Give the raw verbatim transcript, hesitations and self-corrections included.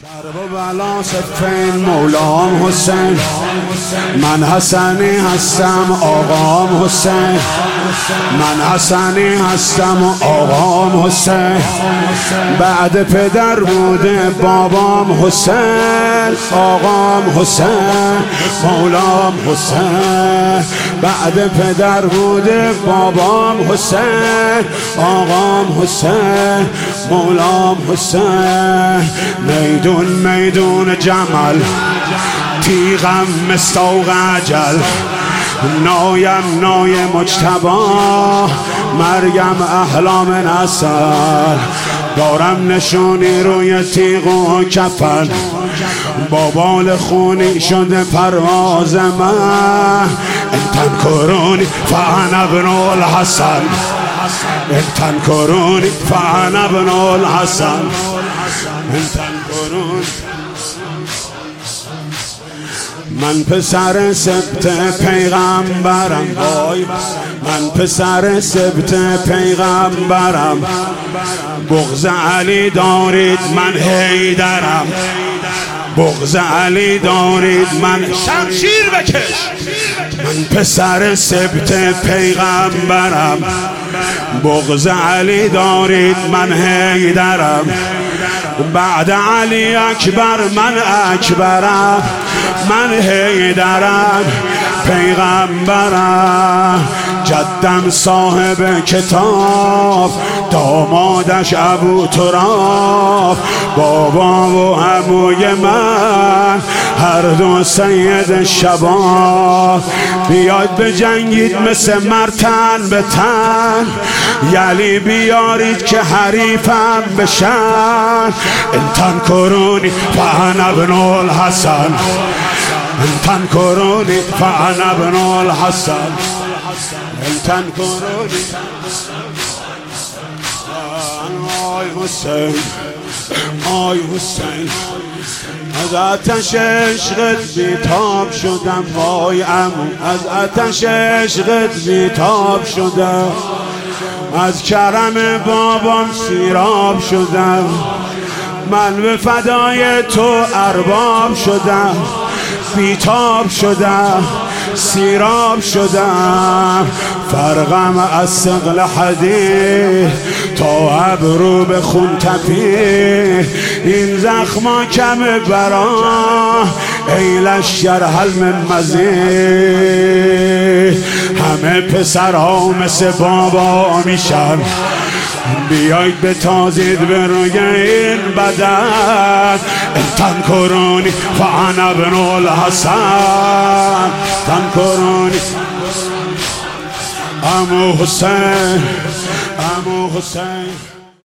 حرب و بلا صفین مولام حسین، من حسنی هستم آقام حسین، من حسنی هستم آقام حسین. بعد پدر بوده بابام حسین، آقام حسین مولام حسین. بعد پدر بوده بابام حسین، آقام حسین مولام حسین. میدون میدون جمل، تیغم مستوق اجل، نایم نای مجتبا، مریم احلام نسل. دارم نشونی روی تیغ و کفن، با بال خونی شده پرواز من. انتن کرونی فانا ابن الحسن، انتن کرونی فانا ابن الحسن، انتن کرونی. من پسر سبت پیغمبرم، من پسر سبت پیغمبرم. بغض علی دارید من حیدرم، بغض علی دارید من شمشیر بکش. من پسر سبت پیغمبرم، بغض علی دارید من حیدرم. بعد علی اکبر من اکبرم، من حیدرم پیغمبرم. جدم صاحب کتاب، دامادش ابو تراب. بابا و عموی من هر دو سید شباب. بیاید بجنگید مثل مرتن به تن، یلی بیارید که حریفم بشن. انتن کرونی فانا ابن الحسن، انتن کرونی فانا ابن الحسن، انتن کرونی. آی حسین، آی حسین، از آتش عشقت بیتاب شدم. وای عمو، از آتش عشقت بیتاب شدم. از کرم بابام سیراب شدم. من به فدای تو ارباب شدم. بیتاب شدم، سیراب شدم. فرقم از ثقل حدید تا ابرو به خون تپید. این زخما کم برا ای لشکر هل من مزید. همه پسرها مثل بابا میشن، بیایید بتازید به روی این بدن. انتن کرونی فانا ابن الحسن، انتن کرونی. عمو حسین، عمو حسین.